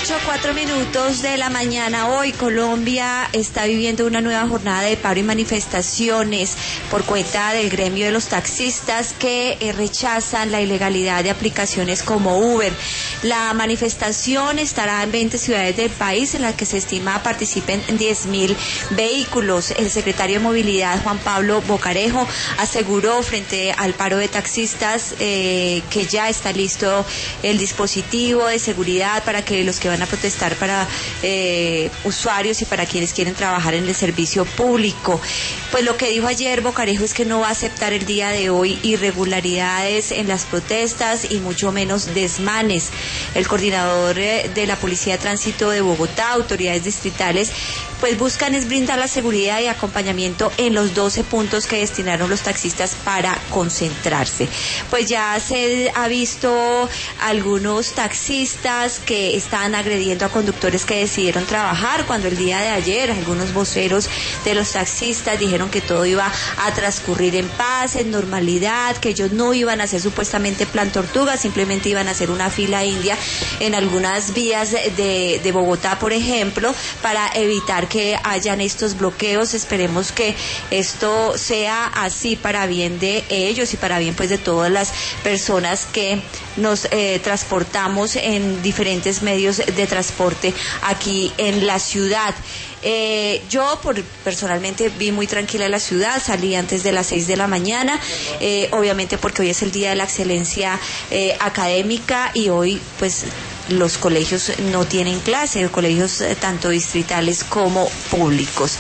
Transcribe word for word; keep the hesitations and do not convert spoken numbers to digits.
ocho, cuatro minutos de la mañana. Hoy Colombia está viviendo una nueva jornada de paro y manifestaciones por cuenta del gremio de los taxistas que eh, rechazan la ilegalidad de aplicaciones como Uber. La manifestación estará en veinte ciudades del país en las que se estima participen diez mil vehículos. El secretario de Movilidad, Juan Pablo Bocarejo, aseguró frente al paro de taxistas eh, que ya está listo el dispositivo de seguridad para que los que van a protestar para eh, usuarios y para quienes quieren trabajar en el servicio público. Pues lo que dijo ayer Bocarejo es que no va a aceptar el día de hoy irregularidades en las protestas y mucho menos desmanes. El coordinador eh, de la Policía de Tránsito de Bogotá, autoridades distritales, pues buscan es brindar la seguridad y acompañamiento en los doce puntos que destinaron los taxistas para concentrarse. Pues ya se ha visto algunos taxistas que están agrediendo a conductores que decidieron trabajar, cuando el día de ayer algunos voceros de los taxistas dijeron que todo iba a transcurrir en paz, en normalidad, que ellos no iban a hacer supuestamente plan tortuga, simplemente iban a hacer una fila india en algunas vías de, de Bogotá, por ejemplo, para evitar que hayan estos bloqueos. Esperemos que esto sea así para bien de ellos y para bien pues de todas las personas que nos eh, transportamos en diferentes medios de transporte aquí en la ciudad. Eh, yo por, personalmente vi muy tranquila la ciudad, salí antes de las seis de la mañana, eh, obviamente porque hoy es el día de la excelencia eh, académica y hoy pues los colegios no tienen clase, colegios eh, tanto distritales como públicos.